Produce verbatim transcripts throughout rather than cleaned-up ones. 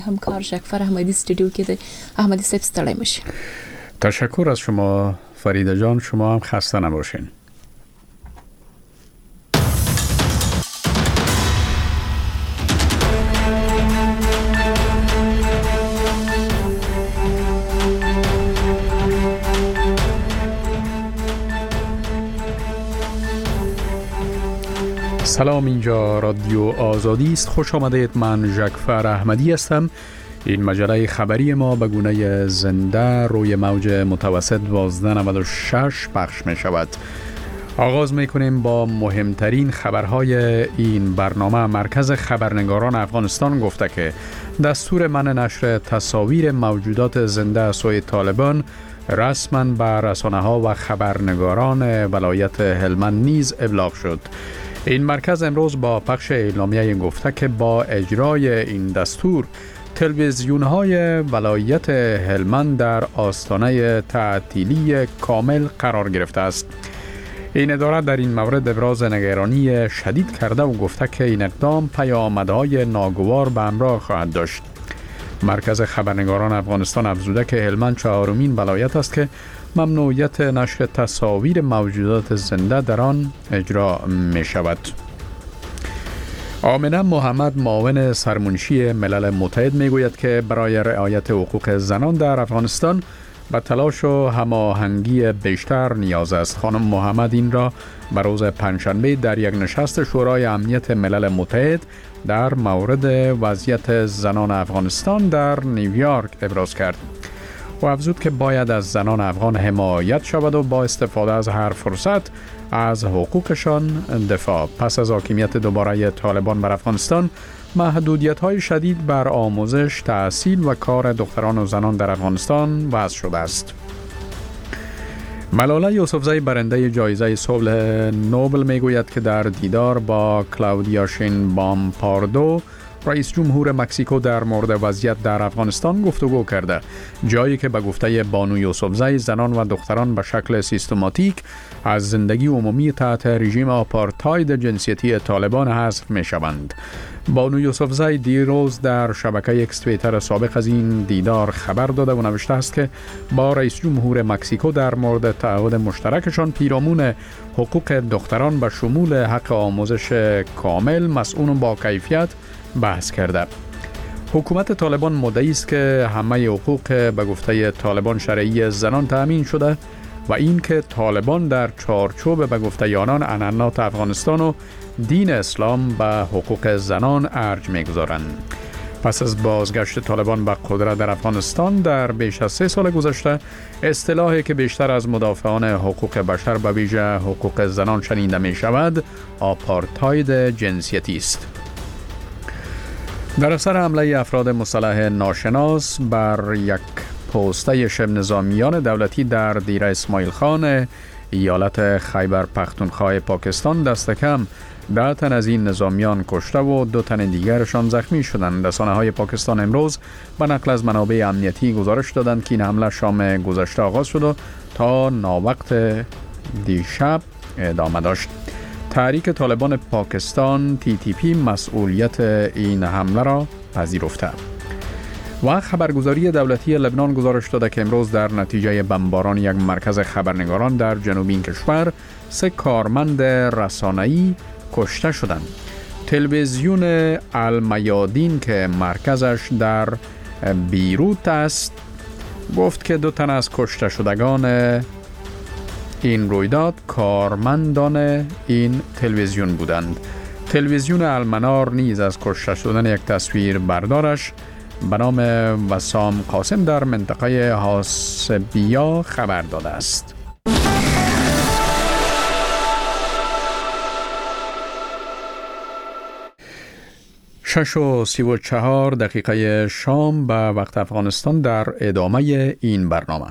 همکار جعفر احمدی استودیو کې د احمدی صاحب ستړی مشه. تشکر از شما فریده جان، شما هم خسته نباشین. سلام، اینجا رادیو آزادی است. خوش آمدید. من جعفر احمدی هستم. این مجله خبری ما به گونه زنده روی موج متوسط دوازده نود و شش پخش می شود. آغاز می کنیم با مهمترین خبرهای این برنامه. مرکز خبرنگاران افغانستان گفته که دستور منع نشر تصاویر موجودات زنده از سوی طالبان رسما به رسانه ها و خبرنگاران ولایت هلمند نیز ابلاغ شد. این مرکز امروز با پخش اعلامیه گفته که با اجرای این دستور تلویزیون‌های ولایت هلمند در آستانه تعطیلی کامل قرار گرفته است. این اداره در این مورد ابراز نگرانی شدید کرده و گفته که این اقدام پیامدهای ناگوار به همراه خواهد داشت. مرکز خبرنگاران افغانستان افزوده که هلمند چهارمین ولایت است که ممنوعیت نشر تصاویر موجودات زنده در آن اجرا می شود. آمنه محمد، معاون سرمنشی ملل متحد، می گوید که برای رعایت حقوق زنان در افغانستان به تلاش و هماهنگی بیشتر نیاز است. خانم محمد این را به روز پنجشنبه در یک نشست شورای امنیت ملل متحد در مورد وضعیت زنان افغانستان در نیویورک ابراز کرد و افزود که باید از زنان افغان حمایت شود و با استفاده از هر فرصت از حقوقشان دفاع. پس از حاکمیت دوباره طالبان بر افغانستان، محدودیت‌های شدید بر آموزش، تحصیل و کار دختران و زنان در افغانستان وضع شده است. ملاله یوسفزئی، برنده جایزه صلح نوبل، میگوید که در دیدار با کلاودیا شینبام پاردو، رئیس جمهور مکزیکو، در مورد وضعیت در افغانستان گفتگو کرده، جایی که به گفته بانو یوسفزئی زنان و دختران به شکل سیستماتیک از زندگی عمومی تحت رژیم آپارتاید جنسیتی طالبان حذف می شوند. بانو یوسفزئی دیروز در شبکه اکس توییتر سابق از این دیدار خبر داده و نوشته است که با رئیس جمهور مکزیکو در مورد تعهد مشترکشان پیرامون حقوق دختران به شمول حق آموزش کامل، مسئول با کیفیت بحث کرده. حکومت طالبان مدعی است که همه حقوق به گفته طالبان شرعی زنان تأمین شده و این که طالبان در چارچوب به گفته آنان عنعنات افغانستان و دین اسلام به حقوق زنان ارج می‌گذارند. پس از بازگشت طالبان به قدرت در افغانستان در بیش از سه سال گذشته، اصطلاحی که بیشتر از مدافعان حقوق بشر به ویژه حقوق زنان شنیده می شود، آپارتاید جنسیتی است. در اثر حمله افراد مسلح ناشناس بر یک پوسته شبه نظامیان دولتی در دیره اسماعیل خان، ایالت خیبر پختونخوا پاکستان، دست کم ده تن از این نظامیان کشته و دو تن دیگرشان زخمی شدند. رسانه های پاکستان امروز به نقل از منابع امنیتی گزارش دادند که این حمله شام گذشته آغاز شد و تا ناوقت دیشب ادامه داشت. تحریک طالبان پاکستان تی تی پی مسئولیت این حمله را پذیرفته. و خبرگزاری دولتی لبنان گزارش داده که امروز در نتیجه بمباران یک مرکز خبرنگاران در جنوب این کشور سه کارمند رسانه‌ای کشته شدند. تلویزیون المیادین که مرکزش در بیروت است گفت که دو تن از کشته شدگان این رویداد کارمندان این تلویزیون بودند. تلویزیون المنار نیز از کشته شدن یک تصویر بردارش به نام وسام قاسم در منطقه حاسبیا خبر داده است. شش و سی و چهار دقیقه شام به وقت افغانستان در ادامه این برنامه.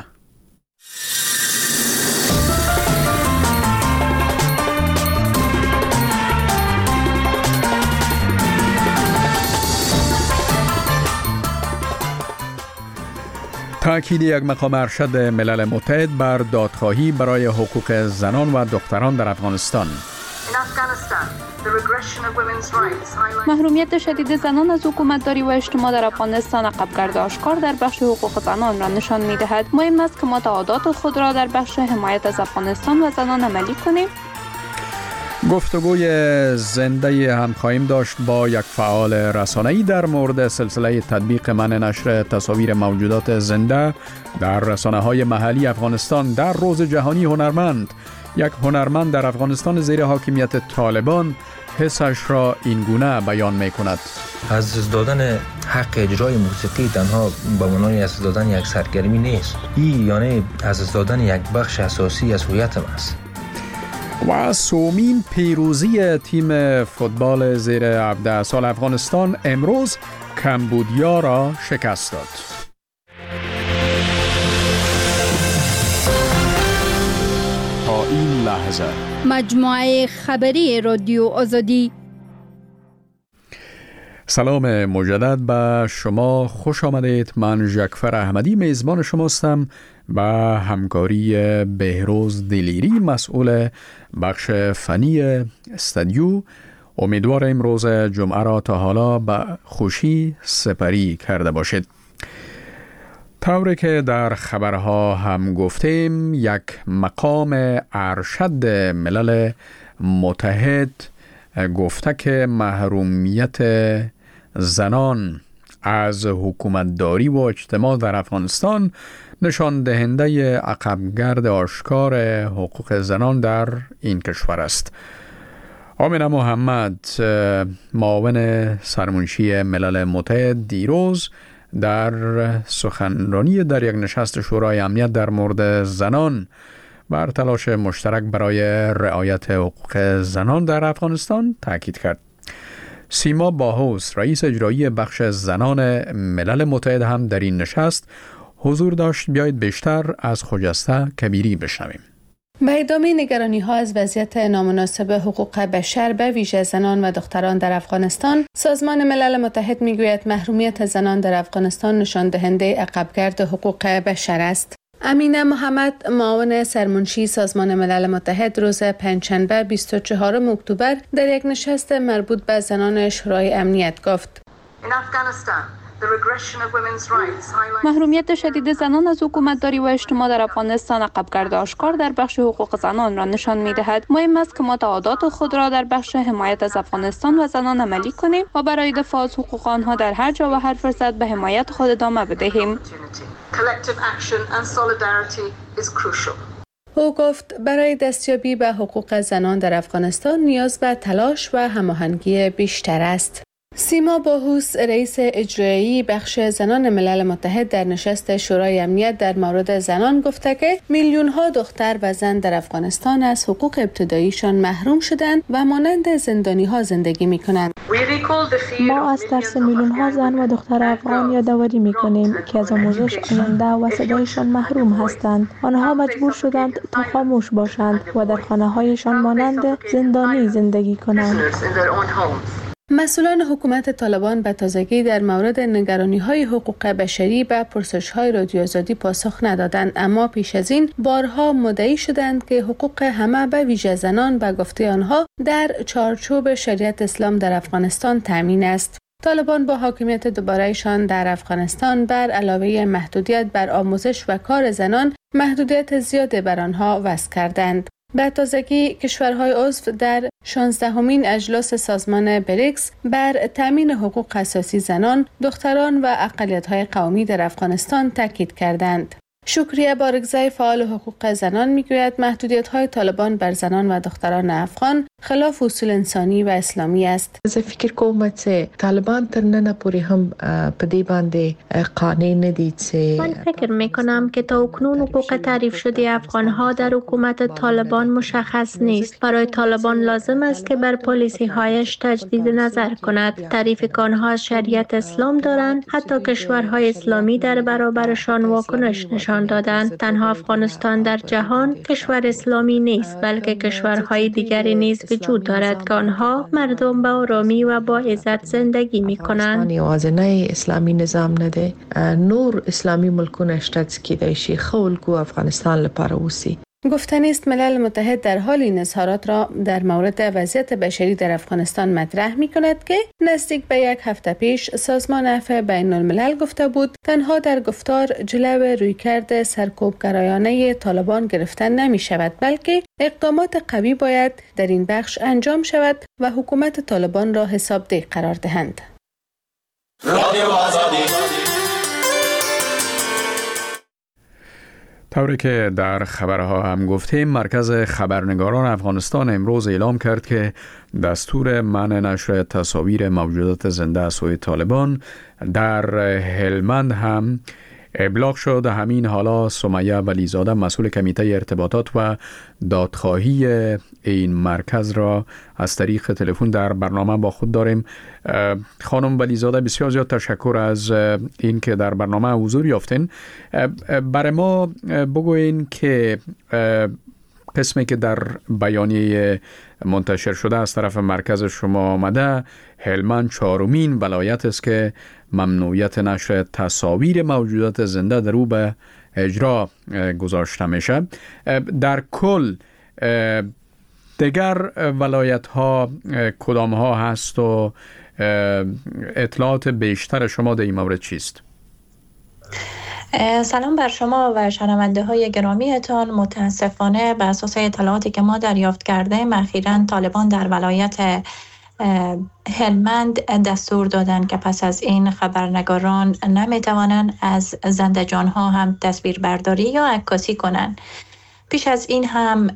تأکید یک مقام ارشد ملل متحد بر دادخواهی برای حقوق زنان و دختران در افغانستان. محرومیت شدید زنان از حکومتداری و اجتماع در افغانستان عقبگرد آشکار در بخش حقوق زنان را نشان می‌دهد. مهم است که ما تعهدات خود را در بخش حمایت از افغانستان و زنان عملی کنیم. گفتگوی زنده هم خواهیم داشت با یک فعال رسانه‌ای در مورد سلسله تطبیق منع نشر تصاویر موجودات زنده در رسانه‌های محلی افغانستان در روز جهانی هنرمند. یک هنرمند در افغانستان زیر حاکمیت طالبان حسش را این گونه بیان می کند. از دادن حق اجرای موسیقی تنها به معنای از دادن یک سرگرمی نیست. این یعنی از دادن یک بخش اساسی از هویت ما است. و سومین پیروزی تیم فوتبال زیر هفده سال افغانستان امروز کمبودیا را شکست داد. تا این لحظه مجموعه خبری رادیو آزادی. سلام مجدد به شما، خوش آمدید. من ژکفر احمدی میزبان شما هستم و همکاری بهروز دلیری مسئول بخش فنی استودیو. امیدوار امروز جمعه را تا حالا به خوشی سپری کرده باشید. طوری که در خبرها هم گفتیم، یک مقام ارشد ملل متحد گفته که محرومیت زنان از حکومتداری و اجتماع در افغانستان نشان دهنده عقبگرد آشکار حقوق زنان در این کشور است. آمینه محمد، معاون سرمنشی ملل متحد، دیروز در سخنرانی در یک نشست شورای امنیت در مورد زنان بر تلاش مشترک برای رعایت حقوق زنان در افغانستان تاکید کرد. سیما باهوس، رئیس اجرایی بخش زنان ملل متحد، هم در این نشست حضور داشت. بیایید بیشتر از خجسته کبیری بشنویم. به ادامه نگرانی ها از وضعیت نامناسب حقوق بشر به ویژه زنان و دختران در افغانستان، سازمان ملل متحد میگوید محرومیت زنان در افغانستان نشان دهنده عقبگرد حقوق بشر است. امینه محمد، معاون سرمنشی سازمان ملل متحد، روز پنجشنبه بیست و چهارم اکتبر در یک نشست مربوط به زنان شورای امنیت گفت: محرومیت شدید زنان از حکومتداری و اجتماع در افغانستان عقبگرد آشکار در بخش حقوق زنان را نشان می‌دهد. مهم است که ما تعهدات خود را در بخش حمایت از افغانستان و زنان عملی کنیم و برای دفاع از حقوق آنها در هر جا و هر فرصت به حمایت خود ادامه بدهیم. او گفت برای دستیابی به حقوق زنان در افغانستان نیاز به تلاش و هماهنگی بیشتر است. سیما باهوس، رئیس اجرایی بخش زنان ملل متحد، در نشست شورای امنیت در مورد زنان گفته که میلیون ها دختر و زن در افغانستان از حقوق ابتداییشان محروم شدند و مانند زندانی ها زندگی می کنند. ما از ترس میلیون ها زن و دختر افغان یادآوری می کنیم که از آموزش، آینده و صدایشان محروم هستند. آنها مجبور شدند تا خاموش باشند و در خانه هایشان مانند زندانی زندگی کنند. مسئولان حکومت طالبان به تازگی در مورد نگرانی‌های حقوق بشری به پرسش‌های رادیو آزادی پاسخ ندادند، اما پیش از این بارها مدعی شدند که حقوق همه به ویژه زنان به گفته آنها در چارچوب شریعت اسلام در افغانستان تامین است. طالبان با حاکمیت دوباره‌شان در افغانستان بر علاوه محدودیت بر آموزش و کار زنان، محدودیت زیاد بر آنها وضع کردند. به تازگی کشورهای عضو در شانزدهمین اجلاس سازمان بریکس بر تامین حقوق اساسی زنان، دختران و اقلیت‌های قومی در افغانستان تاکید کردند. شکریه بارگزای، فعال حقوق زنان، میگوید محدودیت‌های طالبان بر زنان و دختران افغان خلاف اصول انسانی و اسلامی است. زه فکر کوم چې طالبان تر نن پورې هم په دې باندې قانع نه دي چې من فکر میکنم که تا اکنون حقوق تعریف شده افغان‌ها در حکومت طالبان مشخص نیست. برای طالبان لازم است که بر پالیسی هایش تجدید نظر کند. تعریفی که آنها از شریعت اسلام دارند، حتی کشورهای اسلامی در برابرشان واکنش نشان دادند. تنها افغانستان در جهان کشور اسلامی نیست، بلکه کشورهای دیگری نیز وجود دارد که آنها مردم به آرامی و با عزت زندگی می کنند. یوازینی اسلامی نظام نه دی، نور اسلامی ملکونه شته چې کیدای شي خلکو افغانستان لپاره اوسي. گفتنی است ملل متحد در حال این اظهارات را در مورد وضعیت بشری در افغانستان مطرح می کند که نزدیک به یک هفته پیش سازمان عفو بین الملل گفته بود تنها در گفتار جلو رویکرد سرکوبگرایانه طالبان گرفتن نمی شود، بلکه اقدامات قوی باید در این بخش انجام شود و حکومت طالبان را حسابدهی قرار دهند. طوری که در خبرها هم گفتیم، مرکز خبرنگاران افغانستان امروز اعلام کرد که دستور منع نشر تصاویر موجودات زنده از سوی طالبان در هلمند هم ابلاغ شد. همین حالا سمیه ولیزاده مسئول کمیته ارتباطات و دادخواهی این مرکز را از طریق تلفن در برنامه با خود داریم. خانم ولیزاده، بسیار زیاد تشکر از این که در برنامه حضور یافتین. برای ما بگوین که قسمی که در بیانیه منتشر شده از طرف مرکز شما آمده، هلمند چهارمین ولایت است که ممنوعیت نشر تصاویر موجودات زنده در او به اجرا گذاشته میشه. در کل دیگر ولایت ها کدام ها هست و اطلاعات بیشتر شما در این مورد چیست؟ سلام بر شما و شنونده های گرامیتان. متاسفانه به اساس اطلاعاتی که ما دریافت کردیم، اخیراً طالبان در ولایت هلمند دستور دادن که پس از این خبرنگاران نمیتوانند از زنده جان ها هم تصویر برداری یا عکاسی کنند. پیش از این هم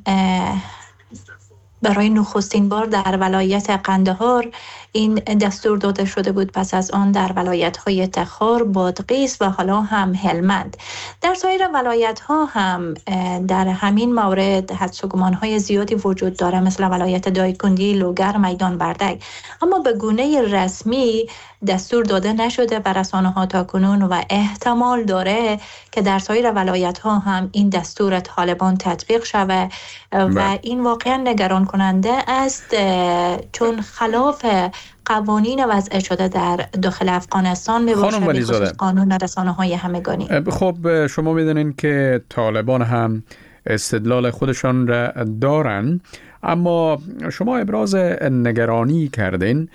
برای نخستین بار در ولایت قندهار این دستور داده شده بود، پس از آن در ولایت‌های تخار، بادغیس و حالا هم هلمند. در سایر ولایت‌ها هم در همین مورد حدس و گمان‌های زیادی وجود داره، مثل ولایت دایکندی، لوگر، میدان وردک، اما به گونه رسمی دستور داده نشده بر رسانه‌ها تا کنون و احتمال داره که در سایر ولایت‌ها هم این دستور طالبان تطبیق شود و این واقعا نگران کننده است، چون خلاف قوانین وضع شده در داخل افغانستان میباشد، به خصوص قانون رسانه‌های همگانی. خب شما میدونین که طالبان هم استدلال خودشان را دارن، اما شما ابراز نگرانی کردین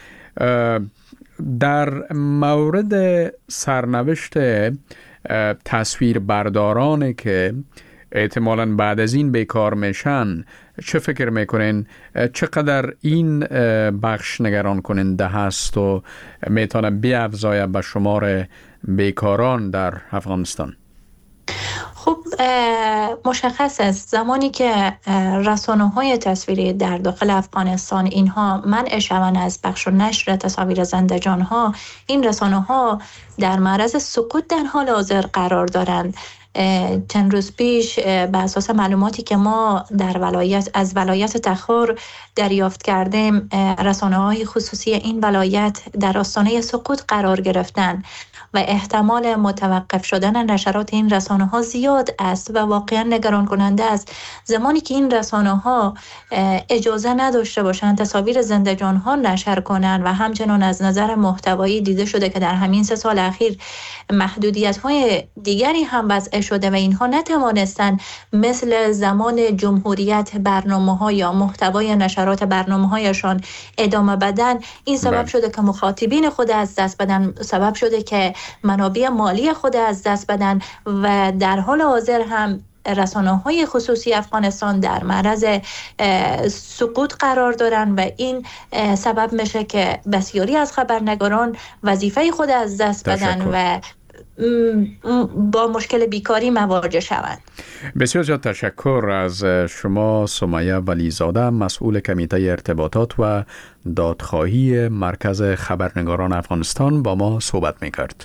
در مورد سرنوشت تصویر بردارانی که احتمالاً بعد از این بیکار میشن. چه فکر میکنین؟ چقدر این بخش نگران کننده هست و میتونه بیافزایه به شمار بیکاران در افغانستان؟ خب مشخص است زمانی که رسانه‌های تصویری در داخل افغانستان اینها منع شوند از پخش و نشر تصاویر زنده جان‌ها، این رسانه‌ها در معرض سقوط در حال حاضر قرار دارند. چند روز پیش به اساس معلوماتی که ما در ولایت از ولایت تخار دریافت کردیم، رسانه‌های خصوصی این ولایت در آستانه سقوط قرار گرفتند و احتمال متوقف شدن نشرات این رسانه‌ها زیاد است و واقعا نگران کننده است. زمانی که این رسانه‌ها اجازه نداشته باشند تصاویر زنده جان‌ها نشر کنند و همچنان از نظر محتوایی دیده شده که در همین سه سال اخیر محدودیت‌های دیگری هم وضع شده و اینها نتوانستند مثل زمان جمهوریت برنامه‌ها یا محتوای نشرات برنامه‌هایشان ادامه بدن، این سبب شده که مخاطبین خود از دست بدن، سبب شده که منابع مالی خود از دست بدن و در حال حاضر هم رسانه‌های خصوصی افغانستان در معرض سقوط قرار دارن و این سبب میشه که بسیاری از خبرنگاران وظیفه خود از دست بدن و با مشکل بیکاری مواجه شوند. بسیار زیاد تشکر از شما سمیه ولیزاده، مسئول کمیته ارتباطات و دادخواهی مرکز خبرنگاران افغانستان با ما صحبت میکرد.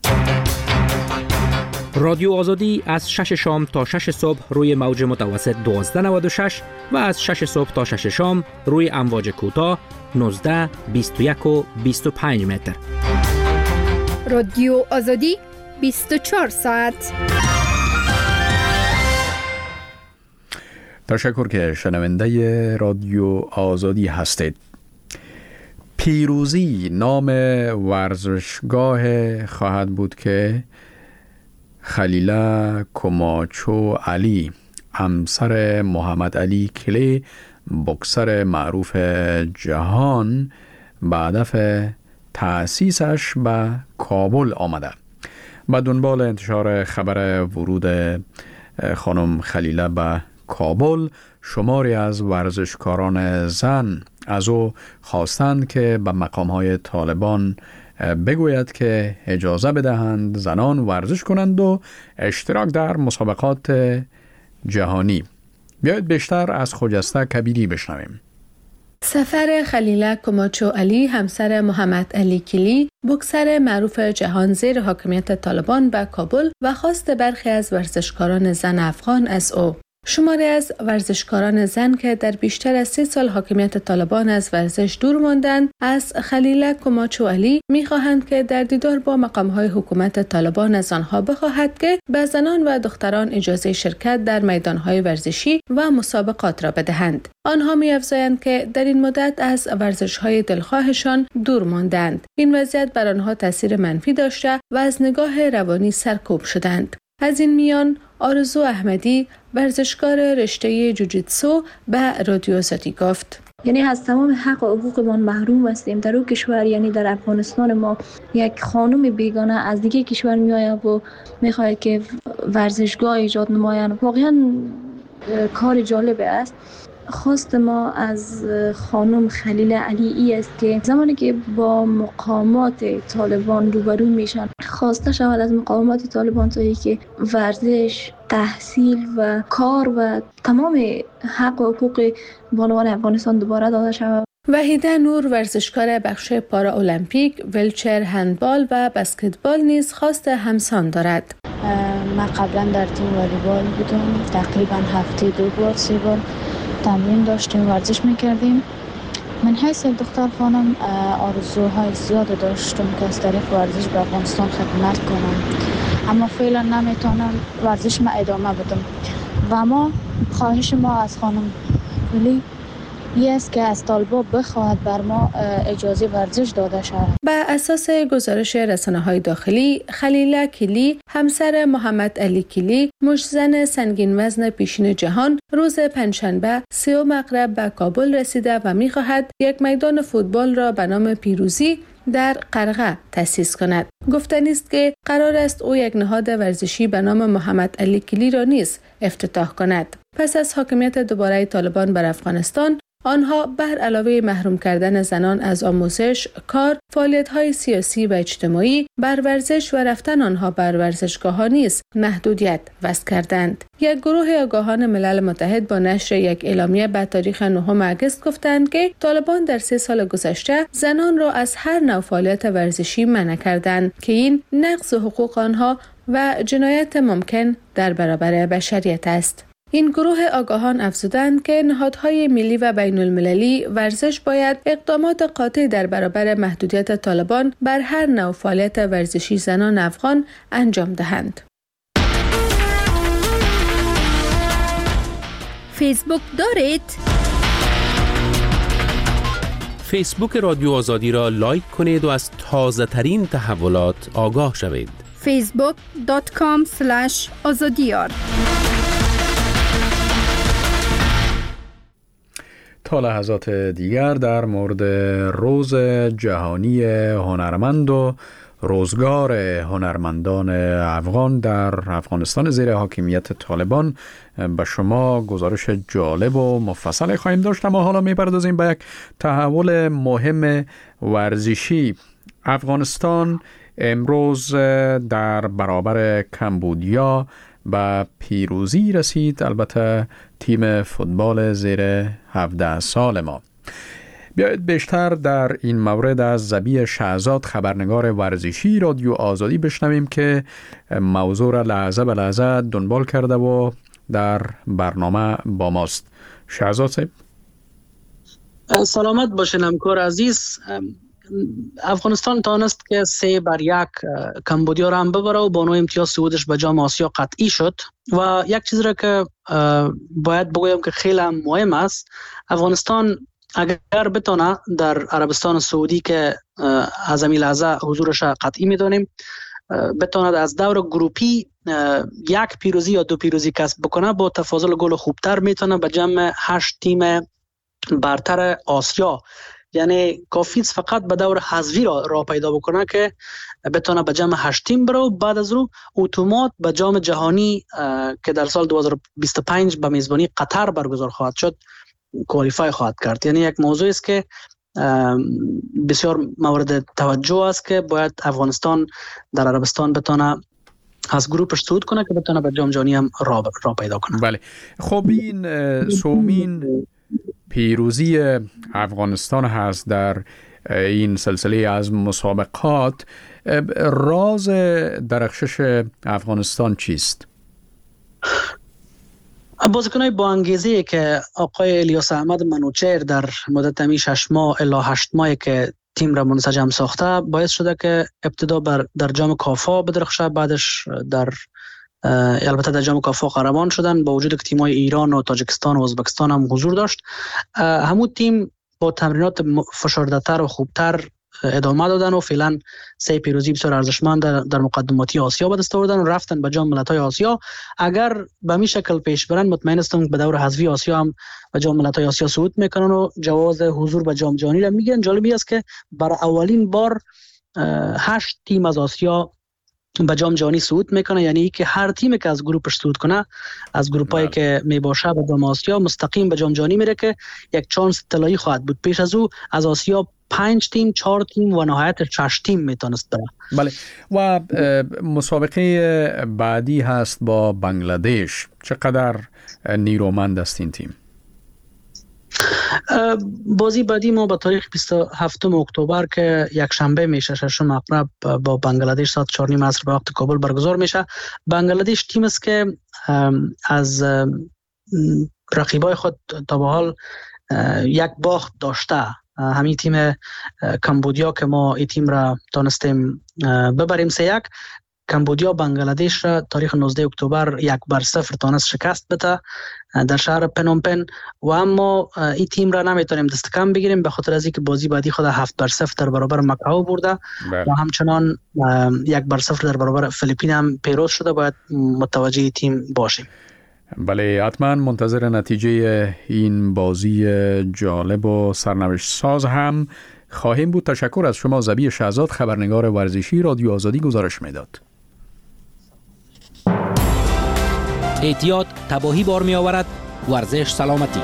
رادیو آزادی از شش شام تا شش صبح روی موج متوسط دوازده نود و شش و از شش صبح تا شش شام روی امواج کوتاه نوزده، بیست و یک و بیست و پنج متر. رادیو آزادی بیست و چهار ساعت. تشکر که شنونده رادیو آزادی هستید. پیروزی نام ورزشگاه خواهد بود که خلیله کماچو علی همسر محمد علی کلی بوکسر معروف جهان به هدف تأسیسش به کابل آمده. با دنبال انتشار خبر ورود خانم خلیله به کابل، شماری از ورزشکاران زن از او خواستند که به مقام‌های طالبان بگوید که اجازه بدهند زنان ورزش کنند و اشتراک در مسابقات جهانی. بیایید بیشتر از خجسته کبیری بشنویم. سفر خلیله کماچو علی، همسر محمد علی کلی، بوکسر معروف جهان زیر حاکمیت طالبان به کابل و خواست برخی از ورزشکاران زن افغان از او. شماری از ورزشکاران زن که در بیشتر از سه سال حاکمیت طالبان از ورزش دور ماندند، از خلیله کماچو علی می‌خواهند که در دیدار با مقام‌های حکومت طالبان از آنها بخواهد که به زنان و دختران اجازه شرکت در میدان‌های ورزشی و مسابقات را بدهند. آنها می‌افزایند که در این مدت از ورزش‌های دلخواهشان دور ماندند. این وضعیت بر آنها تاثیر منفی داشته و از نگاه روانی سرکوب شدند. از این میان آرزو احمدی، ورزشکار رشته جوجیتسو، به رادیو آزادی گفت: یعنی از تمام حق و حقوقمان محروم هستیم در اون کشور. یعنی در افغانستان ما یک خانم بیگانه از دیگه کشور میآید و میخواهد که ورزشگاه ایجاد نمایند. واقعا کار جالب است. خواست ما از خانم خلیله علی ای است که زمانی که با مقامات طالبان روبرو میشن، خواسته شود از مقامات طالبان تا که ورزش، تحصیل و کار و تمام حق و حقوق بانوان افغانستان دوباره داده شود. وحیده نور، ورزشکار بخش پارا المپیک، ویلچر، هندبال و بسکتبال نیز خواست همسان دارد. من قبلا در تیم والیبال بودم، تقریبا هفته دو بار سه بار تمرین داشتیم، ورزش میکردیم. من حیث دختر خانم آرزوهای زیاد داشتم که از طریق ورزش به افغانستان خدمت کنم، اما فعلا نمیتونم ورزش ما ادامه بدم و ما خواهش ما از خانم کلی این است که از طالبان بخواهد بر ما اجازه ورزش داده شود. بر اساس گزارش رسانه‌های داخلی، خلیله کلی، همسر محمد علی کلی، مشتزن سنگین وزن پیشین جهان، روز پنجشنبه سه مغرب به کابل رسیده و می‌خواهد یک میدان فوتبال را به نام پیروزی در قرغه تأسیس کند. گفتنی است که قرار است او یک نهاد ورزشی به نام محمد علی کلی را نیز افتتاح کند. پس از حاکمیت دوباره طالبان بر افغانستان، آنها بر علاوه محروم کردن زنان از آموزش، کار، فعالیت‌های سیاسی و اجتماعی، بر ورزش و رفتن آنها بر ورزشگاه‌ها نیز محدودیت وضع کردند. یک گروه آگاهان ملل متحد با نشر یک اعلامیه به تاریخ نهم اگست گفتند که طالبان در سه سال گذشته زنان را از هر نوع فعالیت ورزشی منع کردند که این نقض حقوق آنها و جنایت ممکن در برابر بشریت است. این گروه آگاهان افزودند که نهادهای ملی و بین المللی ورزش باید اقدامات قاطع در برابر محدودیت طالبان بر هر نوع فعالیت ورزشی زنان افغان انجام دهند. فیسبوک دارید؟ فیسبوک رادیو آزادی را لایک کنید و از تازه ترین تحولات آگاه شوید. فیسبوک دات کام اسلش آزادیار. تا لحظات دیگر در مورد روز جهانی هنرمند و روزگار هنرمندان افغان در افغانستان زیر حاکمیت طالبان به شما گزارش جالب و مفصل خواهیم داشت. اما حالا می‌پردازیم به یک تحول مهم ورزشی. افغانستان امروز در برابر کمبودیا به پیروزی رسید، البته تیم فوتبال زیر هفده سال ما. بیایید بیشتر در این مورد از ذبیح شهزاد، خبرنگار ورزشی رادیو آزادی بشنویم که موضوع را لحظه به لحظه دنبال کرده و در برنامه با ماست. شهزاد صاحب سلامت باشین همکار عزیز. افغانستان تانست که سه بر یک کمبودیا را هم ببره و با نوع امتیاز صعودش به جام آسیا قطعی شد. و یک چیز را که باید بگویم که خیلی مهم است، افغانستان اگر بتونه در عربستان سعودی که از همین لحظه حضورش قطعی میدانیم، بتواند از دور گروپی یک پیروزی یا دو پیروزی کسب بکنه، با تفاضل گل خوبتر میتونه به جمع هشت تیم برتر آسیا، یعنی کافی است فقط به دور حذفی را, را پیدا بکنه که بتونه به جمع هشت تیم بره و بعد از رو اتومات به جام جهانی که در سال دو هزار و بیست و پنج به میزبانی قطر برگزار خواهد شد کوالیفای خواهد کرد. یعنی یک موضوع است که بسیار مورد توجه است که باید افغانستان در عربستان بتونه از گروپش صعود کنه که بتونه به جام جهانی هم را, را پیدا کنه. بله. خب این سومین پیروزی افغانستان هست در این سلسله از مسابقات. راز درخشش افغانستان چیست؟ بازیکنای با انگیزه که آقای الیاس احمد منوچهر در مدت همی شش ماه الی هشت ماهی که تیم را منسجم ساخته باعث شده که ابتدا بر در جام کافا بدرخشه، بعدش در البته در جام کافا قهرمان شدن، با وجود که تیم‌های ایران و تاجیکستان و ازبکستان هم حضور داشت. همون تیم با تمرینات فشرده‌تر و خوبتر ادامه دادن و فعلا سه پیروزی بسیار ارزشمند در, در مقدماتی آسیا به دست آوردن و رفتن به جام ملت‌های آسیا. اگر به این شکل پیش برن مطمئن هستم به دور حذفی آسیا هم به جام ملت‌های آسیا صعود میکنن و جواز حضور به جام جهانی را میگیرن. جالبی است که برای اولین بار هشت تیم از آسیا به جام جهانی صعود میکنه، یعنی که هر تیمی که از گروپش صعود کنه از گروپایی که میباشه به جام آسیا مستقیم به جام جهانی میره که یک چانس طلایی خواهد بود. پیش از او از آسیا پنج تیم، چهار تیم و نهایت شش تیم میتونست بره. بله. و مسابقه بعدی هست با بنگلادش. چقدر نیرومند است این تیم؟ بازی بعدی ما به تاریخ بیست و هفتم اکتبر که یک شنبه میشه، ششم اقرب، با بنگلادش ساعت چهار و نیم عصر به وقت کابل برگزار میشه. بنگلادش تیم است که از رقیبای خود تا به حال یک باخت داشته. همین تیم کمبودیا که ما این تیم را تانستیم ببریم سه یک، کمبودیا بنگلادش را تاریخ نوزده اکتبر یک بر صفر تانست شکست بده در شهر پنومپن و اما این تیم را نمیتونیم دست کم بگیریم به خاطر از اینکه بازی بعدی خود هفت بر صفر در برابر مکائو برده و همچنان یک بر صفر در برابر فیلیپین هم پیروز شده. باید متوجه تیم باشیم. بله، حتما منتظر نتیجه این بازی جالب و سرنوشت ساز هم خواهیم بود. تشکر از شما زبی شهزاد، خبرنگار ورزشی رادیو آزادی گزارش میداد. اعتیاد تباهی بار می آورد، ورزش سلامتی.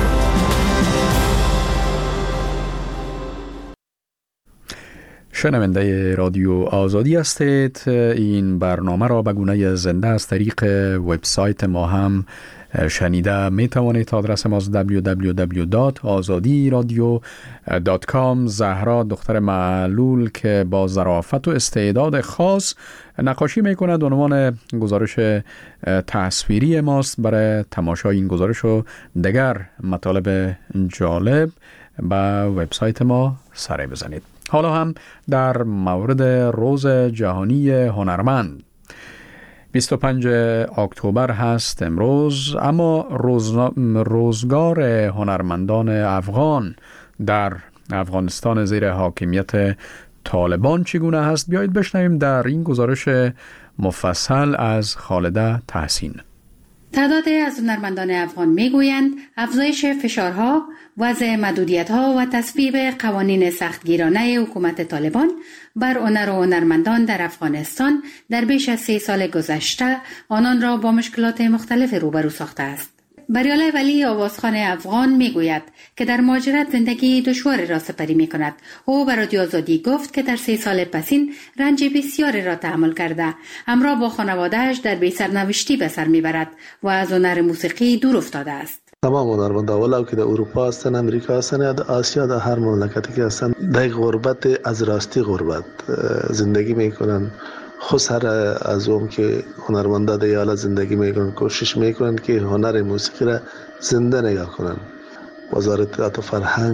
شنونده رادیو آزادی هستید. این برنامه را به گونه زنده از طریق وبسایت ما هم شنیده می توانید. آدرس ما دبلیو دبلیو دبلیو دات آزادی رادیو دات کام. زهرا دختر معلول که با ظرافت و استعداد خاص نقاشی می کند عنوان گزارش تصویری ماست. برای تماشای این گزارش و دیگر مطالب جالب به وبسایت ما سر بزنید. حالا هم در مورد روز جهانی هنرمند، بیست و پنجم اکتبر هست امروز، اما روز روزگار هنرمندان افغان در افغانستان زیر حاکمیت طالبان چگونه هست؟ بیایید بشنویم در این گزارش مفصل از خالده تحسین. تعدادی از هنرمندان افغان میگویند افزایش فشارها، وضع محدودیت‌ها و تصویب قوانین سختگیرانه حکومت طالبان بر هنر و هنرمندان در افغانستان در بیش از سه سال گذشته آنان را با مشکلات مختلف روبرو ساخته است. بریاله ولی آوازخوان افغان میگوید که در مهاجرت زندگی دشوار را سپری می کند. او به رادیو آزادی گفت که در سه سال پسین رنج بسیاری را تحمل کرده، همراه با خانواده‌اش در بی سرنوشتی به سر میبرد و از هنر موسیقی دور افتاده است. تمام هنرمندا ولو که در اروپا هستن، امریکا هستن، در آسیا، در هر مملکتی که هستن در غربت از راستی غربت زندگی میکنن. خود از اون که هنرمندا در حال زندگی میکنن کوشش میکنن که هنر موسیقی را زنده نگاه کنن. وزارت اطلاعات و فرهنگ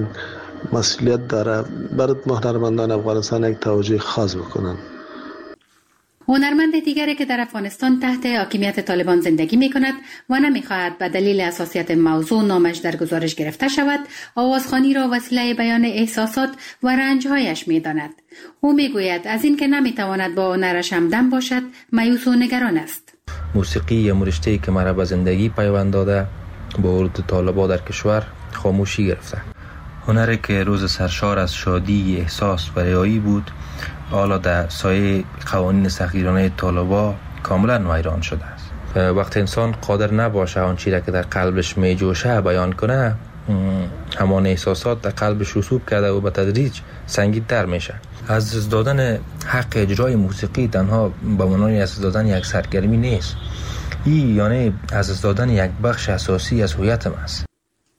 مسئولیت داره برای هنرمندان افغانستان یک توجه خاص بکنن. هنرمند دیگری که در افغانستان تحت حاکمیت طالبان زندگی می کند و نمی خواهد به دلیل حساسیت موضوع نامش در گزارش گرفته شود، آوازخوانی را وسیله بیان احساسات و رنجهایش می داند. او می گوید از این که نمی تواند با هنرش همدم باشد مایوس و نگران است. موسیقی یا رشته‌ای که مرا به زندگی پیوند داده با ورود طالبان در کشور خاموشی گرفته. هنری که روز سرشار از شادی، احساس و ریایی بود، حالا در سایه قوانین سختگیرانه طالبان کاملا ویران شده است. وقتی انسان قادر نباشه آن چیزی که در قلبش می جوشه بیان کنه، همان احساسات در قلبش رسوب کرده و به تدریج سنگین‌تر میشه. از دست دادن حق اجرای موسیقی تنها به معنای از دست دادن یک سرگرمی نیست. این یعنی از دست دادن یک بخش اساسی از هویت ما است.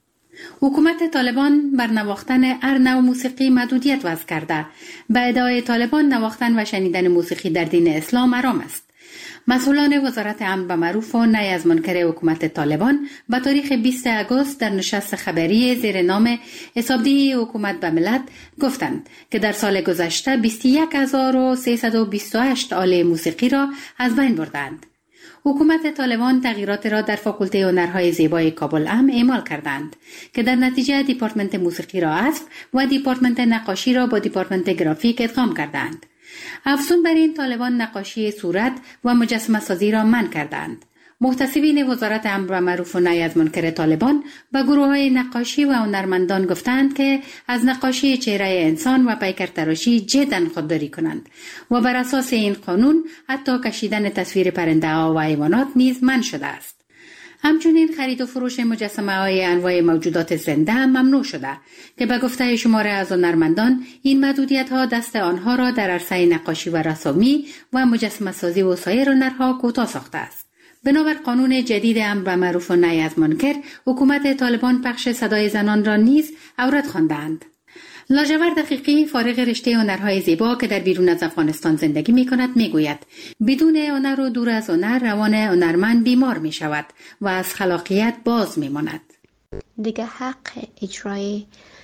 حکومت طالبان بر نواختن هر نوع موسیقی محدودیت وضع کرده. به ادعای طالبان نواختن و شنیدن موسیقی در دین اسلام حرام است. مسئولان وزارت امر به معروف و نهی از منکر حکومت طالبان به تاریخ بیست آگوست در نشست خبری زیر نام حسابدهی حکومت به ملت گفتند که در سال گذشته بیست و یک هزار و سیصد و بیست و هشت آله موسیقی را از بین بردند. حکومت طالبان تغییرات را در فاکولته هنرهای زیبای کابل هم اعمال کردند که در نتیجه دیپارتمنت موسیقی را حذف و دیپارتمنت نقاشی را با دیپارتمنت گرافیک ادغام کردند. افزون بر این طالبان نقاشی صورت و مجسمه سازی را منع کردند. محتسبین وزارت امر و معروف و نهی از منکر طالبان به گروه‌های نقاشی و هنرمندان گفتند که از نقاشی چهره انسان و پیکر تراشی جداً خودداری کنند و بر اساس این قانون حتی کشیدن تصویر پرنده ها و حیوانات نیز منع شده است. همچنین خرید و فروش مجسمه های انواع موجودات زنده هم ممنوع شده که به گفته شماره از هنرمندان این محدودیت ها دست آنها را در عرصه نقاشی و رسامی و مجسمه سازی و سایر هنرها کوتاه ساخته است. بنابر قانون جدید امر به معروف و نهی از منکر، حکومت طالبان پخش صدای زنان را نیز عورت خواندند. لاجورد دقیقی فارغ رشته هنرهای زیبا که در بیرون از افغانستان زندگی می کند می گوید بدون هنر و دور از هنر روان هنرمند بیمار می شود و از خلاقیت باز می ماند. دیگه حق اجرای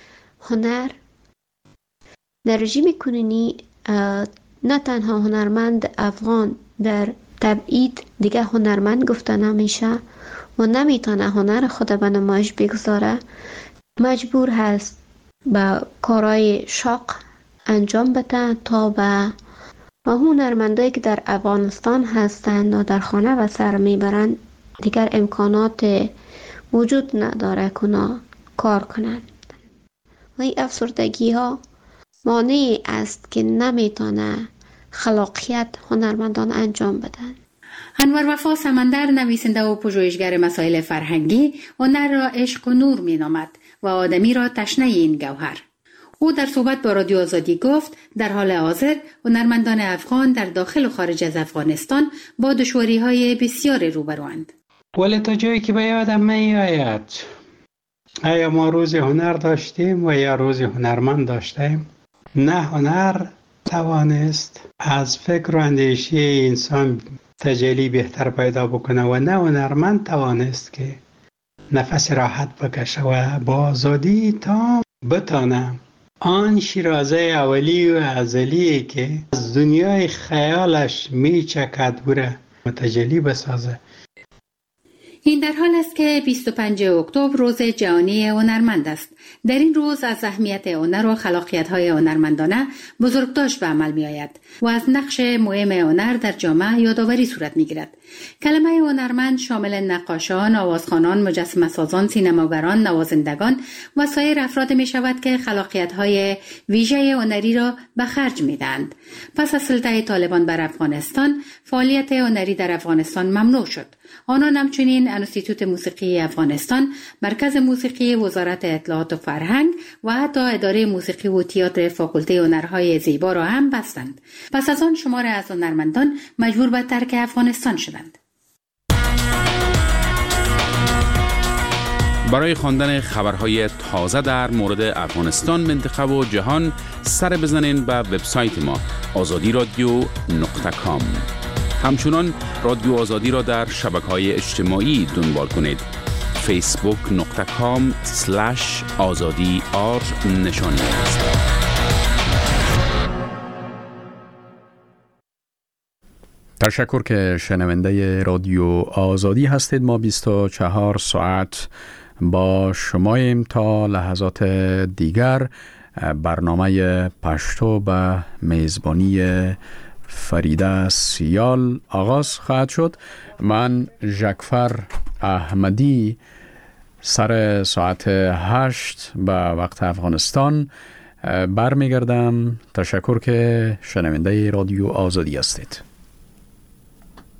هنر در رژیم کنونی نه تنها هنرمند افغان در تبعید دیگه هنرمند گفته نمیشه و نمیتونه هنر خود به نمایش بگذاره، مجبور هست با کارهای شاق انجام بده تا به هنرمندایی که در افغانستان هستند و در خانه و سر میبرند دیگر امکانات وجود نداره که کار کنند و این افسردگی ها مانع است که نمیتونه خلاقیت هنرمندان انجام بدن. انور وفا سمندر، نویسنده و پژوهشگر مسائل فرهنگی، هنر را عشق و نور می نامد و آدمی را تشنه این گوهر. او در صحبت با رادیو آزادی گفت در حال حاضر هنرمندان افغان در داخل و خارج از افغانستان با دشواری‌های بسیار روبروند. ولی تا جایی که به یادم می آید، آیا ما روز هنر داشتیم و یا روز هنرمند داشتیم؟ نه هنر توانست از فکر و اندیشه انسان تجلی بهتر پیدا بکنه و نه هنرمند توانست که نفس راحت بکشه و با آزادی تا بتانه آن شیرازه اولی و ازلی که از دنیای خیالش میچکد بره متجلی بسازه. این در حال است که بیست و پنجم اکتبر روز جهانی هنرمند است. در این روز از اهمیت هنر و خلاقیت‌های هنرمندانه بزرگداشت به عمل می‌آید و از نقش مهم هنر در جامعه یادآوری صورت می‌گیرد. کلمه هنرمند شامل نقاشان، آوازخوانان، مجسمه‌سازان، سینماگران، نوازندگان و سایر افراد می‌شود که خلاقیت‌های ویژه هنری را به خرج می‌دهند. پس از سلطه طالبان بر افغانستان، فعالیت هنری در افغانستان ممنوع شد. آنان همچنین انستیتوت موسیقی افغانستان، مرکز موسیقی وزارت اطلاعات و فرهنگ و حتی اداره موسیقی و تئاتر فاکولته هنرهای زیبا را هم بستند. پس از آن شمار از هنرمندان مجبور به ترک افغانستان شدند. برای خواندن خبرهای تازه در مورد افغانستان، منطقه و جهان سر بزنین به وبسایت ما آزادی رادیو نقطه کام. همچنان رادیو آزادی را در شبکه‌های اجتماعی دنبال کنید. فیسبوک نقطه کام سلش آزادی آر نشانی است. تشکر که شنونده رادیو آزادی هستید. ما بیست و چهار ساعت با شماییم تا لحظات دیگر. برنامه پشتو به میزبانی فریده سیال آغاز خواهد شد. من ژکفر احمدی سر ساعت هشت به وقت افغانستان برمیگردم. تشکر که شنونده رادیو آزادی هستید.